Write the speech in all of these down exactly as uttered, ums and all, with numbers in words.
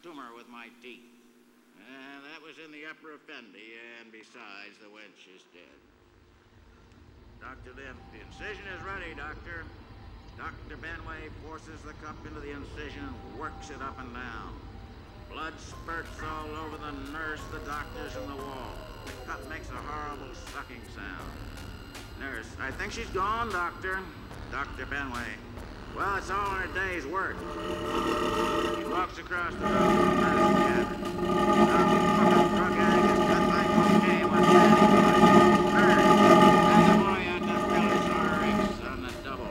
tumor with my teeth. And that was in the upper effendi, and besides, the wench is dead. Doctor Limp, the incision is ready, Doctor. Doctor Benway forces the cup into the incision and works it up and down. Blood spurts all over the nurse, the doctors, and the wall. The cup makes a horrible sucking sound. Nurse, I think she's gone, Doctor. Doctor Benway, well, it's all in a day's work. He walks across the room to the nurse's cabin. Doctor fucking drug addict is cut by cocaine with Danny Boy. Nurse, and the boy had to fill his R X on the double.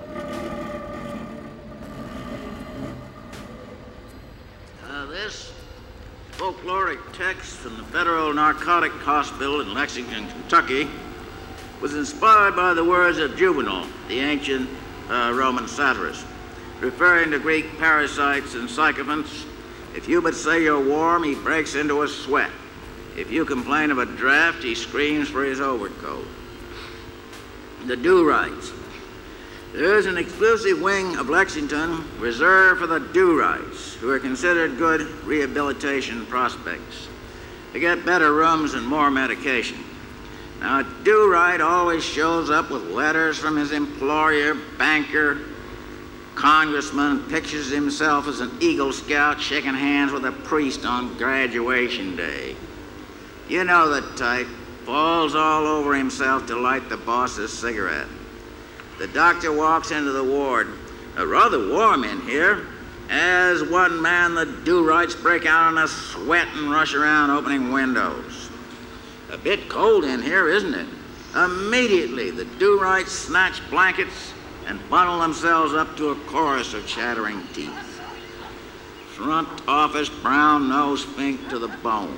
Uh, this folkloric text from the Federal Narcotic Hospital in Lexington, Kentucky, was inspired by the words of Juvenal, the ancient uh, Roman satirist, referring to Greek parasites and sycophants. If you but say you're warm, he breaks into a sweat. If you complain of a draft, he screams for his overcoat. The do-rights. There is an exclusive wing of Lexington reserved for the do-rights, who are considered good rehabilitation prospects. They get better rooms and more medication. Now, a do-right always shows up with letters from his employer, banker, congressman, pictures himself as an Eagle Scout shaking hands with a priest on graduation day. You know the type, falls all over himself to light the boss's cigarette. The doctor walks into the ward. Uh, rather warm in here. As one man, the do-rights break out in a sweat and rush around opening windows. A bit cold in here, isn't it? Immediately, the do-rights snatch blankets and bundle themselves up to a chorus of chattering teeth. Front office, brown nose pink to the bone.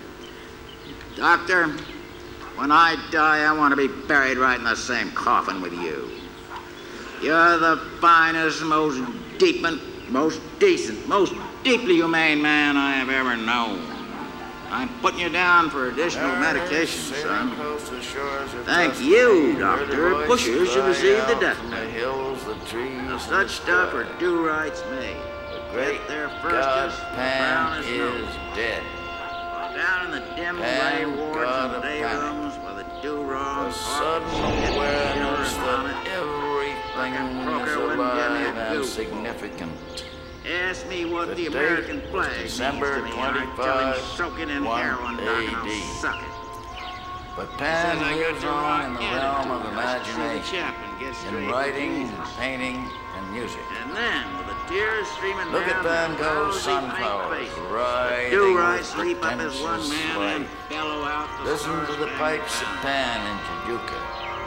Doctor, when I die, I want to be buried right in the same coffin with you. You're the finest, most deep and most decent, most deeply humane man I have ever known. I'm putting you down for additional medication, son. Thank you, doctor. Pushers should receive the death penalty. Now, such stuff are do-rights made. Get there first, Pan is dead. Down in the dim gray wards and day rooms where the do-wrong sudden awareness that everything is alive and significant. Ask me what the, the American flag December means to me, and I tell him soaking in heroin, Doc, and I'll suck it. But Pan lives on in the realm of imagination, in writing, painting, and music. And then, with the tears streaming Look down, at Van Gogh's sunflowers riding do-rights with leap up as one man sleigh. and bellow out the Listen to the pipes of Pan in Tijuca.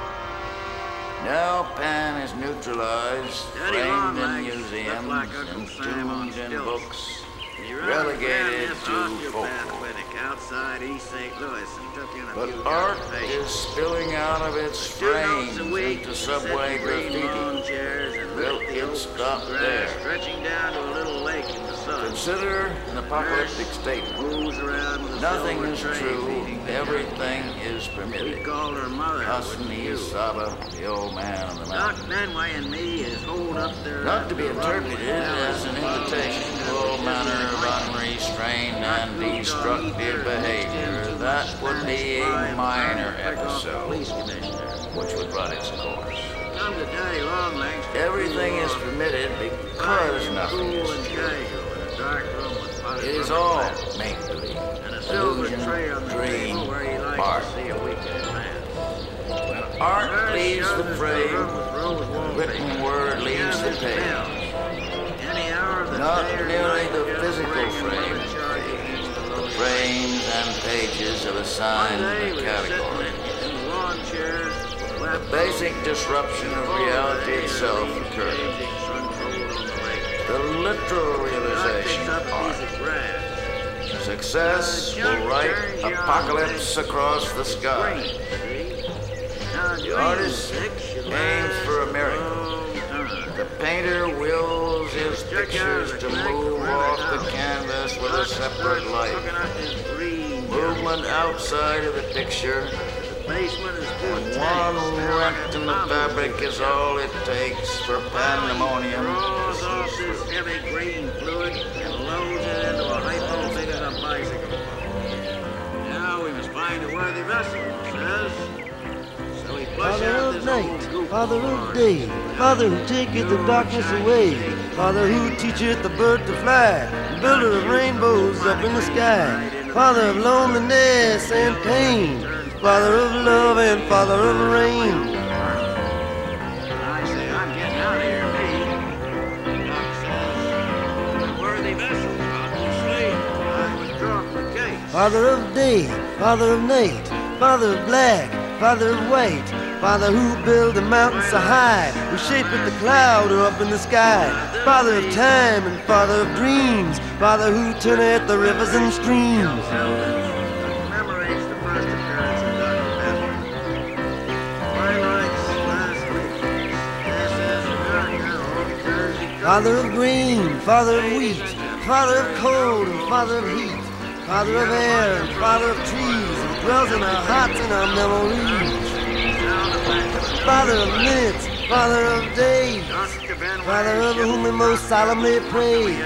Now Pan is neutralized, framed in museums, like entombed in books, relegated to folklore. Outside East Saint Louis and took in a But few art patients. is spilling out of its frames into subway graffiti. Will it stop there? Stretching down to a little lake in the sun. Consider an apocalyptic statement. Nothing is true. Everything is permitted. We called her mother. Hasni Saba, the old man of the Doc mountain. Benway and me is hold up there. Not to be interpreted as an invitation to all manner of unrestrained and destructive behavior. That would be a minor episode, which would run its course. Everything is permitted because nothing is true. It is all make-believe, illusion, dream, art. When art leaves the frame, the written word leaves the page. Not merely the physical frame, but the frames and pages of assigned category. The basic disruption of reality itself occurs. The literal realization of art. Success will write apocalypse across the sky. The artist aims for a miracle. The painter wills his pictures to move off the canvas with a separate life. Movement outside of the picture. When one rent in the fabric is all it takes for pandemonium to cease. worthy vessel, he says. So he pushed Father out of this night, old goofball. Father of day, Father who taketh the darkness away, Father who teacheth the bird to fly, builder of rainbows up in the sky, Father of loneliness and pain, Father of love and Father of rain. I say, I'm getting out of here, me. Doc says, the worthy vessel, obviously. I withdraw from the case. Father of day, Father of night, Father of black, Father of white, Father who build the mountains so high, who shapeth the cloud or up in the sky, Father of time and Father of dreams, Father who turneth the rivers and streams. Commemorates the first appearance of Doctor Bentley. Twilight's last week. This is America, old Jersey. Father of grain, Father of wheat, Father of cold and Father of heat, Father of air and Father of trees, who dwells in our hearts and our memories. Father of minutes, Father of days, Father of whom we most solemnly praise.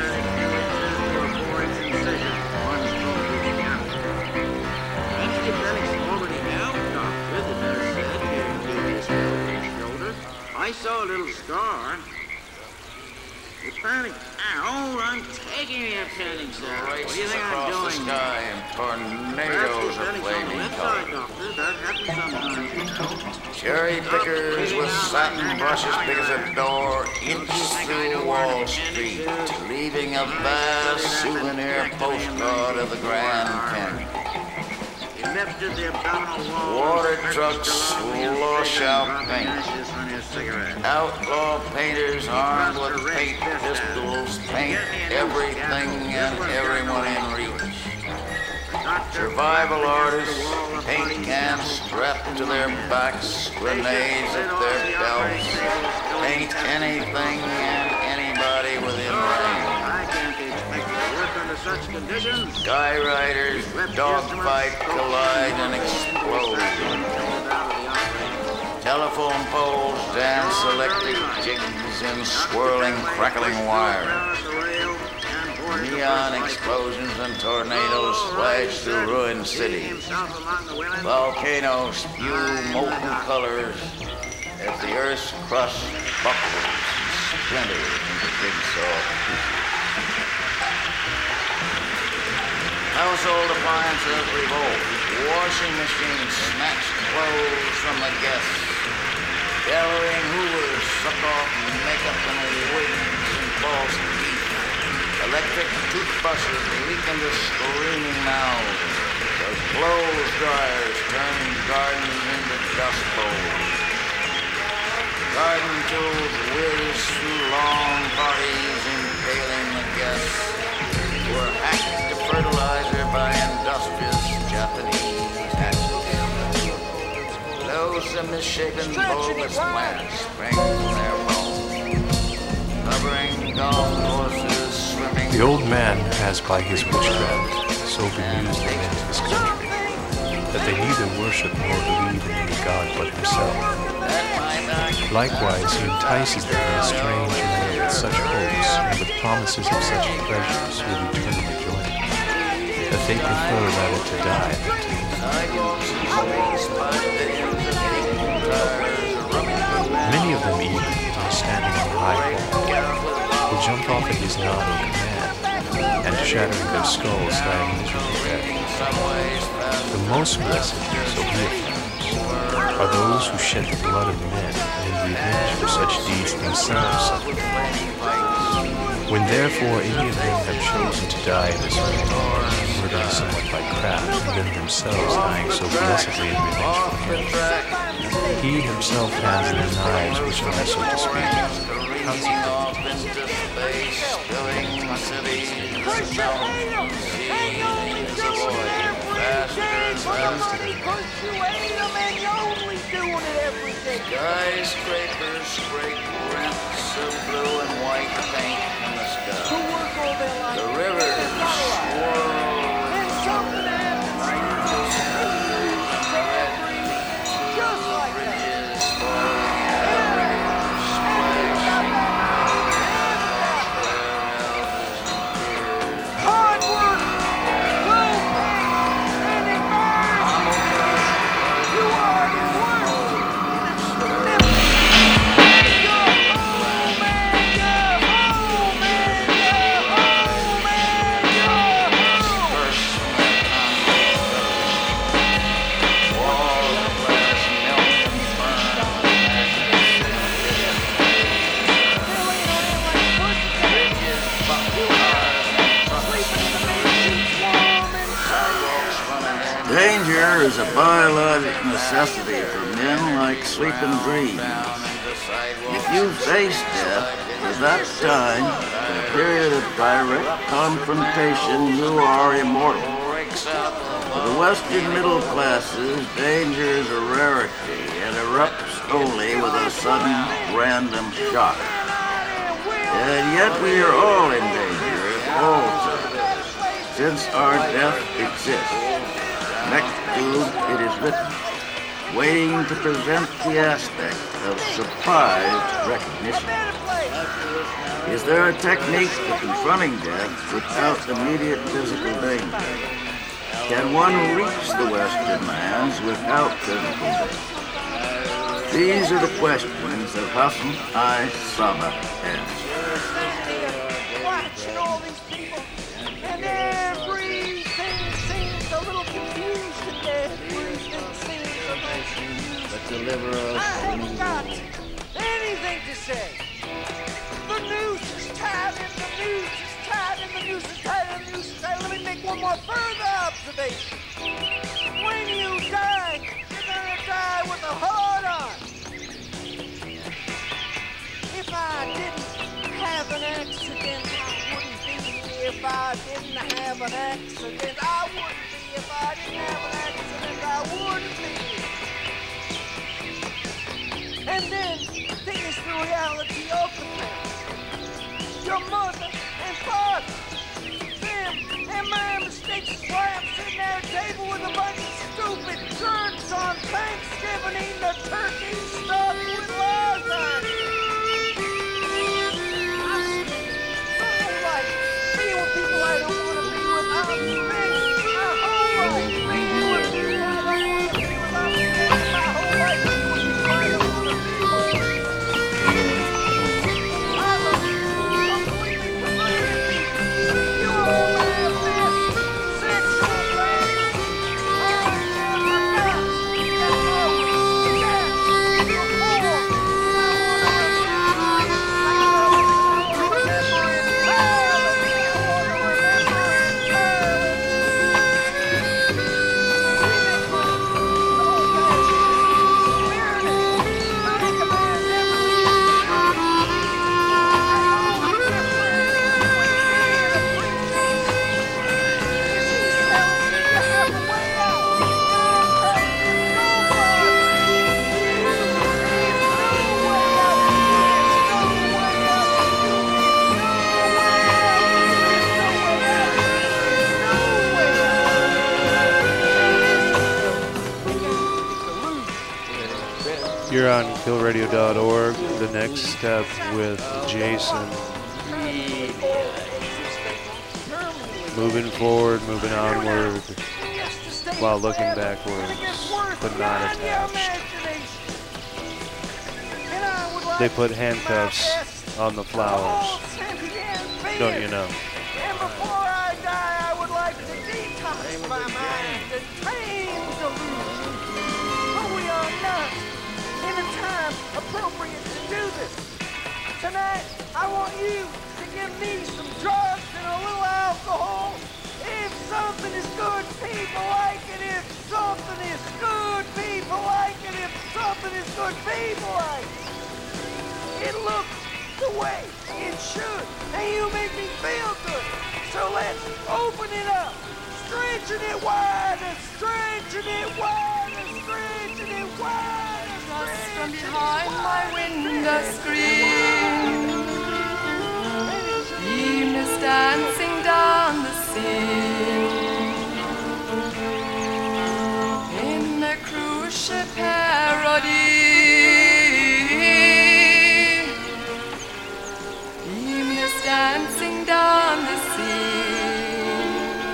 I saw a little scar. You panic. Oh, I'm taking you, panic, sir. What do you Races think I'm across the doing? sky and tornadoes of flaming color. Doctor. That happens sometimes, you know. Cherry pickers with satin brushes big as a door inch through Wall Street, leaving a vast souvenir postcard of the Grand Canyon. He lifted the abdominal wall. Water trucks slush out paint. On his cigarette. Outlaw painters armed with paint pistols paint everything and everyone in reach. Survival artists, paint cans strapped to their backs, grenades at their belts, paint anything and anybody within range. I can't be expected to work under such conditions. Skyriders dogfight, collide, and explode. Telephone poles dance electric jigs in swirling, crackling wire. Neon explosions and tornadoes flash through ruined cities. Volcanoes spew molten colors as the earth's crust buckles and splinters into jigsaw pieces. Household appliances revolt. Washing machines snatch clothes from the guests. Bellowing hoovers suck off makeup and wigs and false teeth. Electric toothbrushes leak into screaming mouths. As clothes dryers turn gardens into dust bowls. Garden tools whiz through long bodies, impaling the guests who are hacked to fertilizer by industrious Japanese hatchets. Those of misshapen bulbous plants spring from their bones, covering golf courses, swimming. The old man has by his witchcraft so bemused the men of his country that they neither worship nor believe in any god but himself. Likewise, he entices them in a strange manner with such hopes and with promises of such pleasures with eternal enjoyment, that they prefer rather to die than to Many of them even, are standing on the high wall, will jump off at his nod or command, and shattering their skulls die a miserable death. The most blessed, so he affirms, are those who shed the blood of men, and in revenge for such deeds themselves suffer. When therefore any of them have chosen to die in this way, murdering somewhat by craft, and then themselves dying so blessedly in revenge for him, he himself hands their knives, which are, so to speak, Skyscrapers scrape rents of blue and white paint in the sky. The rivers swirl with something angels and red beaches of bridges falling everywhere, splashing where elders appear. Hard work, well paid, and admired. danger is a biologic necessity for men like sleep and dreams. If you face death at that time, in a period of direct confrontation, you are immortal. For the Western middle classes, danger is a rarity and erupts only with a sudden, random shock. And yet we are all in danger at all times, since our death exists. Next to it is written, waiting to present the aspect of surprised recognition. Is there a technique for confronting death without immediate physical danger? Can one reach the Western lands without physical danger? These are the questions that Hassan I. Sabbah asks. Watching all these people, and everything seems a little confused today. Everything seems a little confused. But deliver us. I haven't got anything to say. The news is tied in, the news is tied in, the news is tied in, the news is tied in. Let me make one more further observation. When you die, you're gonna die with a heart on. If I didn't have an accident, I wouldn't be here. If I didn't have an accident, I wouldn't be. If I didn't have an accident, I wouldn't be. And then there's the reality of the family. Your mother and father, them and my mistakes is why I'm sitting at a table with a bunch of stupid jerks on Thanksgiving eating a turkey stuffed with lasagna. Being with people I don't want to be with. I'm spending my whole life being with people I don't want to be with. I'm spending my whole life being with people I don't want to be with. I love you completely completely. You all have this sexual thing. Oh my God. That's all we got before. You're on kill radio dot org. The next step with Jason. Moving forward, moving onward, while looking backwards, but not attached. They put handcuffs on the flowers. Don't you know? And before I die, I would like to detox my mind and tame delusion. But we are not in a time appropriate to do this. Tonight, I want you to give me some drugs and a little alcohol. If something is good, people like it. If something is good, people like it. If something is good, people like it. It looks the way it should, and you make me feel good. So let's open it up, stretching it wider, stretching it wider, stretching it wider. Just from behind my window screen, Beam is dancing down the scene in a cruise ship parody. Beam is dancing down the scene.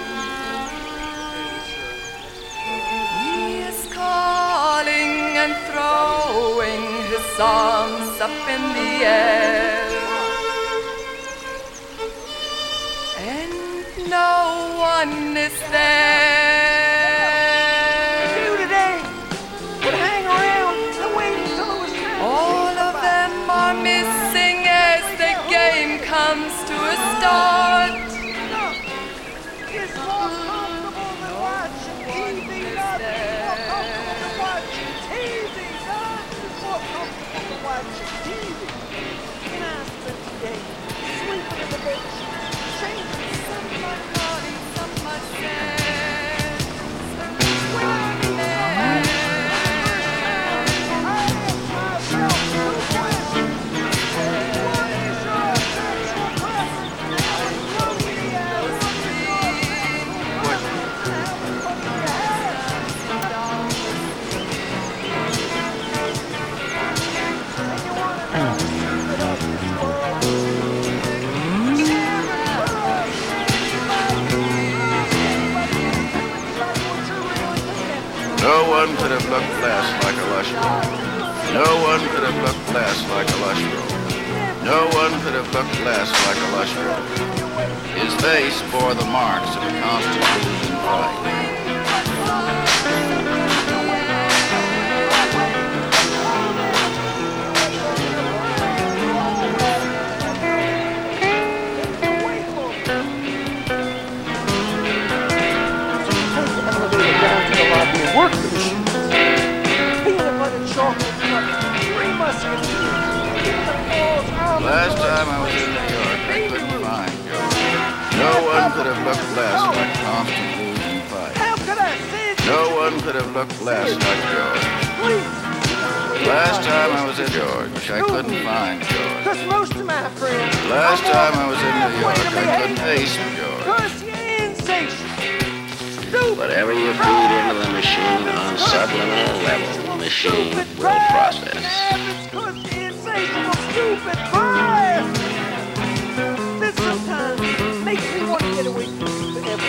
He is calling and throwing his arms up in the air, and no one is there. You today would hang around and wait until it was time. All of them are missing as the game comes to a start. It's more comfortable than watching T V. Nothing watching T V. And I spent the day sleeping in the bed sheets, changing some of my body, some of my sad. Some man. I asked myself two questions. What is your sexual preference? What do you have? No one could have looked less like a lush rose. No one could have looked less like a lush rose. No one could have looked less like a lush rose. His face bore the marks of a constant losing fight. Work for the shoes. Peanut butter chocolate cups, three musketeers. Last time I was in New York, I couldn't find George. No one could have looked less like constant losing fight. How could I say it? No one could have looked less like George. Last time I was in George, I couldn't find George. Cause most of my friends. Last time I was in New York, I couldn't ace George. Cause you're insatiable. Whatever you feed into the machine on a subliminal level, the machine will process. Cause you're insatiable, stupid bias. This sometimes makes me want to get away from you forever.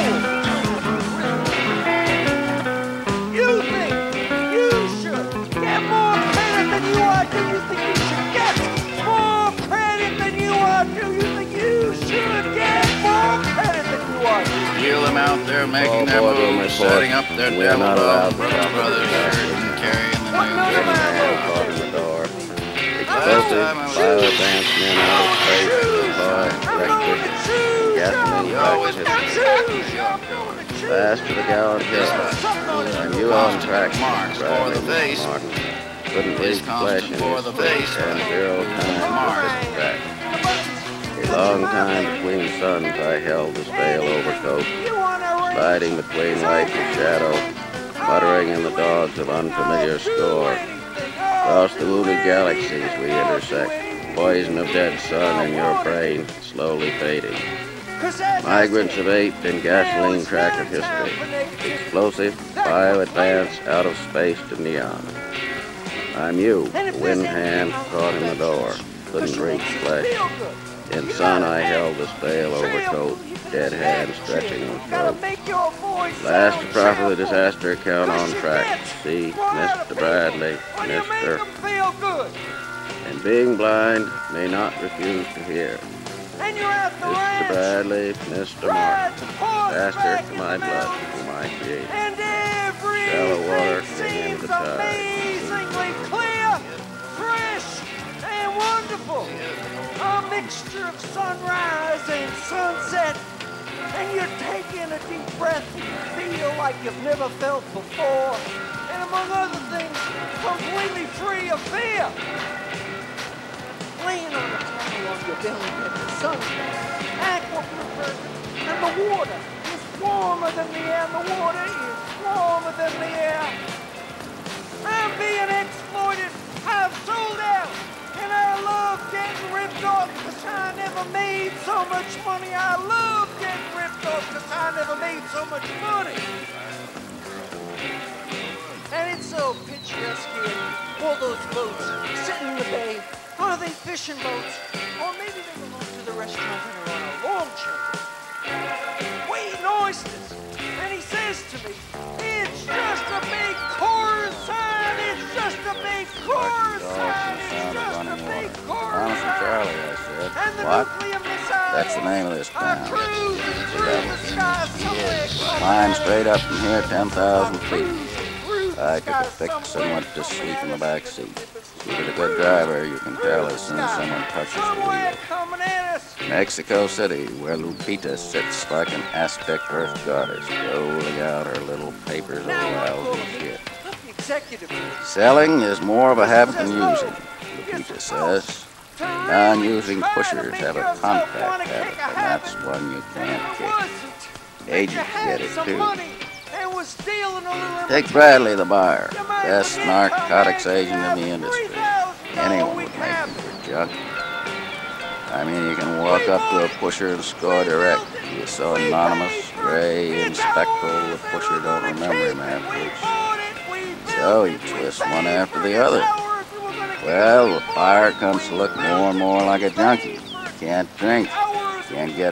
You think you should get more credit than you are? Do you think you should get more credit than you are? Do you think you should get more credit than you are? Feel them out there making their moves, setting up their devil dog, Brooks Brothers shirt and carrying the news. Caught in the door. Explosive, bio-advanced men out of space, supply, electric, gasoline factories. Fast to the gallon hill. And you on track, Bradley Martin. Couldn't leave flesh in his face and zero time to this track. A long time between suns I held this veil overcoat, sliding between light and shadow, muttering in the dogs of unfamiliar score. Across the wounded galaxies we intersect, poison of dead sun in your brain, slowly fading. Migrants of ape in gasoline track of history, explosive, bio-advanced, out of space to neon. I'm you, the wind hand caught in the door, couldn't reach flesh. In sun I held this veil overcoat, dead hand stretching the throat. Last to proffer the disaster account on track. See, Mister Bradley, Mister And being blind may not refuse to hear. Mister Bradley, Mister Martin, faster to my blood, whom I create. Shallow water, hang into the tide. Clear, fresh, and wonderful. A mixture of sunrise and sunset, and you're taking a deep breath and you feel like you've never felt before, and among other things, completely free of fear. Laying on a towel on your belly in the sun, aqua perfect, and the water is warmer than the air, and the water is warmer than the air. I'm being exploited, I've sold out. And I love getting ripped off because I never made so much money. I love getting ripped off because I never made so much money. And it's so picturesque here. All those boats sitting in the bay. Are they fishing boats? Or maybe they belong to the restaurant and are on a long chain. Waiting oysters. And he says to me, it's just a big chorus sign. It's just a big chorus sign. It's just a big chorus sign. Charlie, I said. And the What? nuclear missiles That's the name of this are town. cruising through the sky somewhere. Climb straight up from here ten thousand feet. I took a fix and went to sleep in the back seat. With a good driver, you can tell as soon as someone touches the Somewhere wheel. coming at us. Mexico City, where Lupita sits like an Aztec earth goddess, rolling out her little papers of Now wild we're shit. executive. Selling is more of a habit than using. teacher says. Non-using pushers have a contact habit, and that's one you can't kick. Agents get it, too. Take Bradley, the buyer, best narcotics agent in the industry. Anyone would make him for junk. I mean, you can walk up to a pusher and score direct. He is so anonymous, gray, and spectral, the pusher don't remember him afterwards. So he twists one after the other. Well, the buyer comes to look more and more like a junkie. Can't drink, can't get...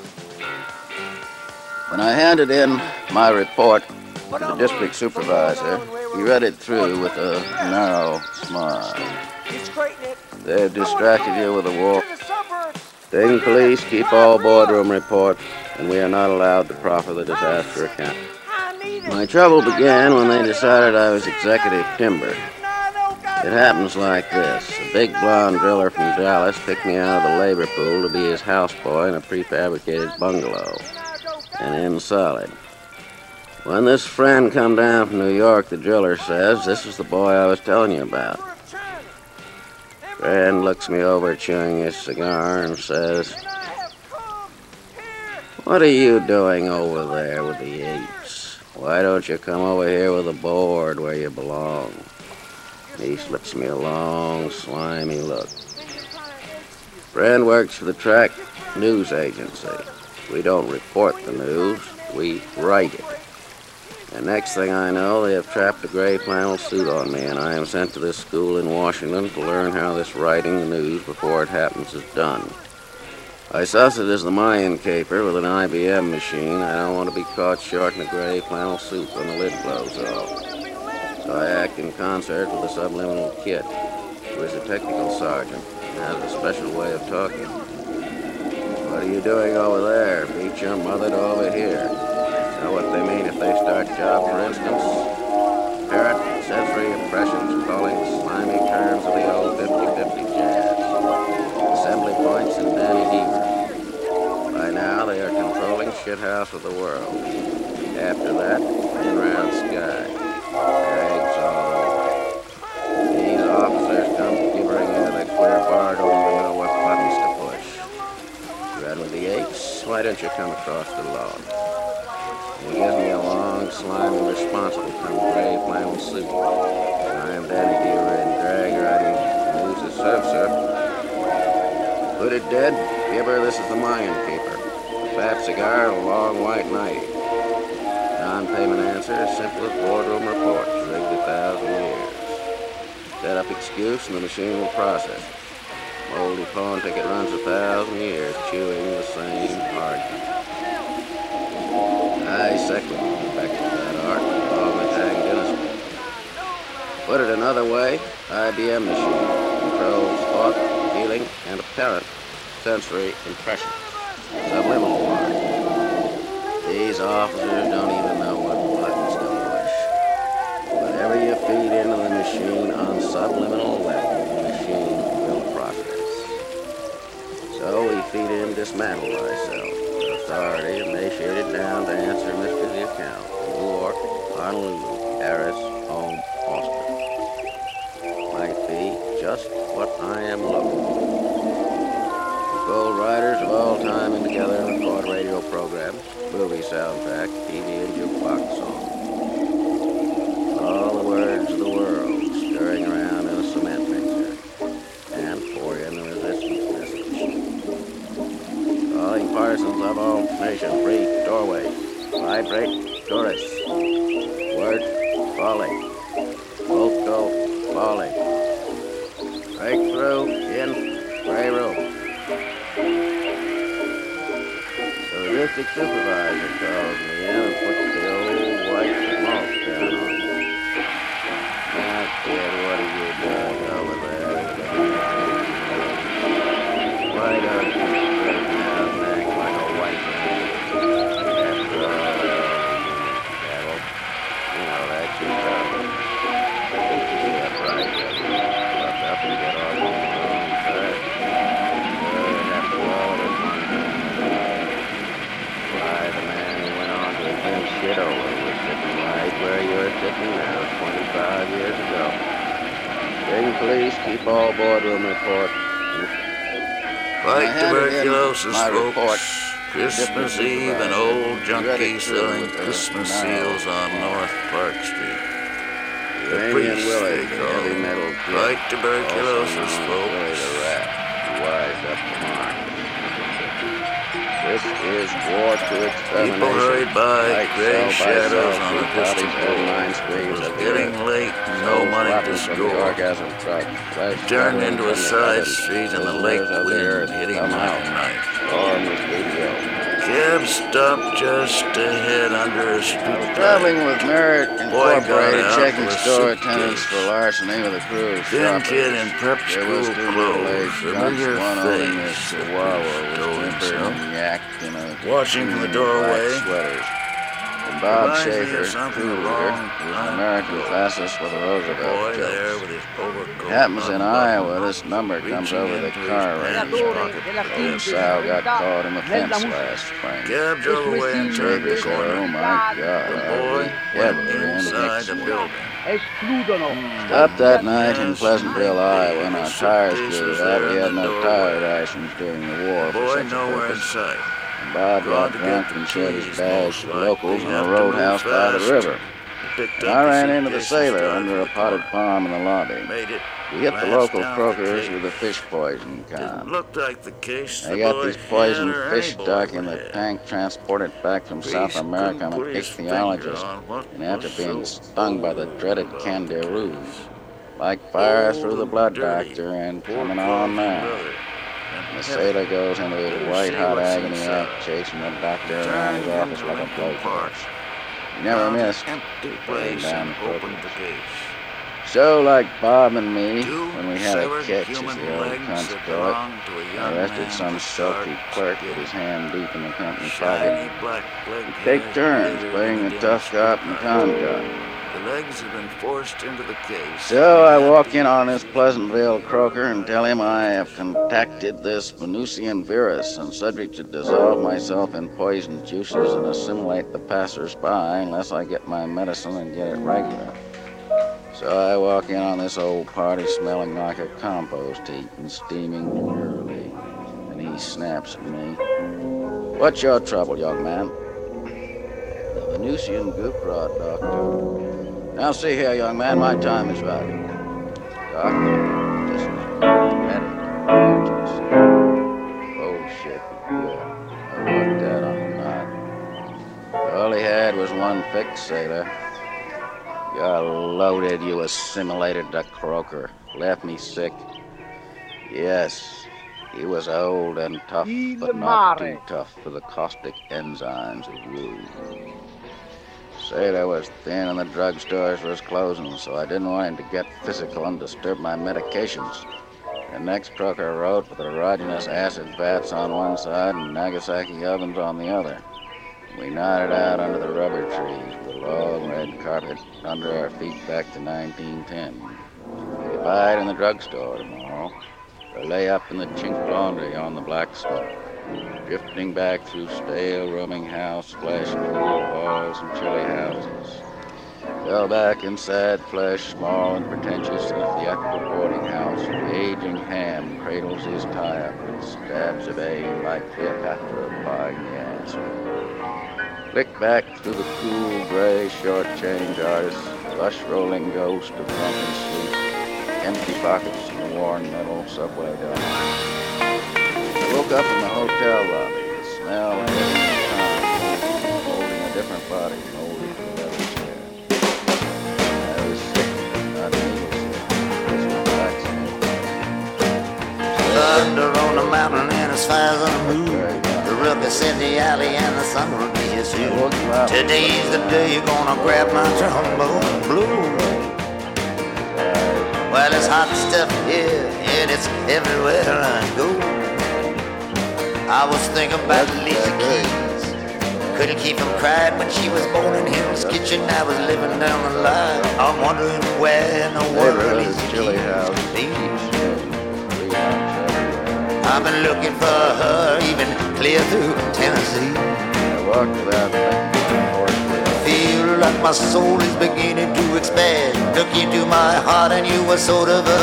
When I handed in my report to the district supervisor, he read it through with a narrow smile. They've distracted you with a war. Sting police keep all boardroom reports, and we are not allowed to proffer the disaster account. My trouble began when they decided I was executive timber. It happens like this. A big blonde driller from Dallas picked me out of the labor pool to be his houseboy in a prefabricated bungalow. And in solid. When this friend come down from New York, the driller says, "This is the boy I was telling you about." Friend looks me over chewing his cigar and says, "What are you doing over there with the apes? Why don't you come over here with a board where you belong?" He slips me a long, slimy look. Friend works for the Track News Agency. We don't report the news, we write it. And next thing I know, they have trapped a gray flannel suit on me, and I am sent to this school in Washington to learn how this writing the news before it happens is done. I suss it as the Mayan caper with an I B M machine. I don't want to be caught short in a gray flannel suit when the lid blows off. So I act in concert with the subliminal kid, who is a technical sergeant and has a special way of talking. "What are you doing over there? Beat your mother to over here." Know what they mean if they start job, for instance? Parrot, sensory impressions, calling slimy terms of the old fifty-fifty jazz. Assembly points and Danny Deaver. By now they are controlling shithouse of the world. After that, in-round sky. Eggs all over. These officers come gibbering into the clear bar, don't even know what buttons to push. Run with the apes? Why don't you come across the lawn? He gives me a long, slimy, responsible kind of gray flannel suit. And I am Danny Deaver in drag riding news as surf surf. Put it dead, Gibber, this is the Mayan keeper. A fat cigar and a long white nightie. Non-payment answer, simple as boardroom reports, rigged a thousand years. Set up excuse and the machine will process it. Moldy pawn ticket runs a thousand years, chewing the same argument. I second back to that art, along with Hang Dynasty. Put it another way, I B M machine controls thought, feeling, and apparent sensory impression. Subliminal part. These officers don't even know what buttons to push. Whatever you feed into the machine on subliminal level, the machine will process. So we feed in dismantle thyself. Authority emaciated down to answer Mister account. New York, Honolulu, Harris, Home, Austin. Might be just what I am looking for. The Gold Riders of all time and together in record radio programs, movie soundtrack, T V and jukebox songs. All the words of the world stirring around in a cement mixer and pour in the resistance message. Calling partisans of all nations, free doorways, vibrate tourists, word falling, both go falling, breakthrough in gray room. The district supervisor calls me in and puts the old white smoke down on me. Now, kid, what are you doing over there? Why don't you straighten out and act like a white man? After all, devil, you know that's your problem. Be upright, look up and get off on your own track. Good, after all, there's one thing. Why, the man who went on to invent shit over police, keep all boardroom report. Fight I handed him tuberculosis, my folks. report. Christmas Eve, an old junkie selling Christmas seals on North Park Street. The Uranian priest, Willie, they the call heavy him. metal kid. Fight tuberculosis, Also known as Willie folks. the Rat, who wised up the mark. This is war to extermination. People hurried by, Like gray cell by shadows cell, on the through bodies distant through road. nine It screens was of the getting earth. late and no Souls money to rotten from the score. orgasm truck. Flesh It turned gathering into a from the side ovens. street and the Prisoners lake of the wind earth hit him somehow. like a knife. Storm was video. Cab stopped just ahead under a street Traveling light. with Merrick Boy got Incorporated, out checking with a store suitcase. attendants for larceny with a crew of Thin shoppers. kid in prep There was school two clothes, middle-aged drunks, familiar one owning a face, chihuahua with told whimper himself. and yak in a Watching from the green and black doorway. sweaters. And Bob Reminds me of Schaefer, something crew leader, along an the American line. fascist with a The Roosevelt boy joke. there with his overcoat Happens in unbuttoned, Iowa, this number comes reaching over the into his car pants range. pocket for Old this. Sal got caught in the fence last spring. Cab drove away and turned Schaefer the said, oh corner. my God, The I'll boy be went ever in inside next the week. building. Stopped that night in Pleasantville, Iowa, and our tires Suitcase blew was out. there We in had the no doorway. tire rations during the war The for boy such a nowhere in purpose. sight. And Bob Gone got to drunk get the and shared his keys, bags most to likely. locals in Have a to roadhouse move by the fast. river. Picked And up I the ran into the suitcase and sailor started under for a the potted corner. palm in the lobby. Made it. We hit the glanced local down the croakers case. with a fish poison Didn't con. look like the case the They got boy these had poisoned or fish any boy stuck in would the have. tank transported back from Priest South America. couldn't I'm put an his finger ichthyologist. on what And after was being so stung by the old dreaded about candiru, this. like fire through the Old, blood dirty, doctor, and poor coming clothes on and now. leather, The and sailor goes into his Better white see hot what's agony inside. act, chasing the doctor heavy. around his Turned office into like a Lincoln blowtorch. Park. He never Found an missed. empty Burning place down and the opened the croakers. case. So, like Bob and me, Two when we had a severed catch, as human the old legs cunts that call it, belonged to a young arrested man some with stealthy scarred clerk skin. with his hand deep in the company Shiny pocket. black leg We take hairs turns glittered playing the against tough cop and the con night. cop. The legs had been forced into the case. So I walk in on this Pleasantville croaker and tell him I have contacted this Venusian virus and subject to dissolve myself in poison juices and assimilate the passers-by unless I get my medicine and get it regular. So I walk in on this old party smelling like a compost heap and steaming drearily, and he snaps at me. What's your trouble, young man? The Venusian goop rod, doctor. Now see here, young man, my time is valuable. Doctor, this is medic emergency. Bullshit, good. I worked that on the knot. All he had was one fix, sailor. You're loaded, you assimilated the croaker. Left me sick. Yes, he was old and tough, but not too tough for the caustic enzymes of rue. Sailor was thin and the drugstores was closing, so I didn't want him to get physical and disturb my medications. The next croaker wrote with erogenous acid vats on one side and Nagasaki ovens on the other. We nodded out under the rubber trees with a long red carpet under our feet back to nineteen ten. We could buy it in the drugstore tomorrow, or lay up in the chink laundry on the black smoke, drifting back through stale rooming house, flesh and cool halls and chilly houses. Fell back in sad flesh, small and pretentious in a theatrical boarding house. The aging ham cradles his tie-up with stabs of aim like Cleopatra applying the ass. Flick back through the cool, gray, short-change artist, lush rolling ghost of drunken sleep, empty pockets in the worn metal subway door. I woke up in the hotel lobby, the smell of heavy time, holding a different body molded to the leather chair. I was sick, not needle sick, just relaxing. Thunder on the mountain and as fires on the moon. The ruckus in the alley and the sun will be here soon. Today's the day you're gonna grab my trombone blue. Well, it's hot stuff here and it's everywhere I go. I was thinking about Lisa Keys. Couldn't keep from crying when she was born in Hill's Kitchen. I was living down the line. I'm wondering where in the world Lisa Keys be. I've been looking for her even clear through Tennessee. I walked without thinking for it. Feel like my soul is beginning to expand. Look into my heart and you were sort of a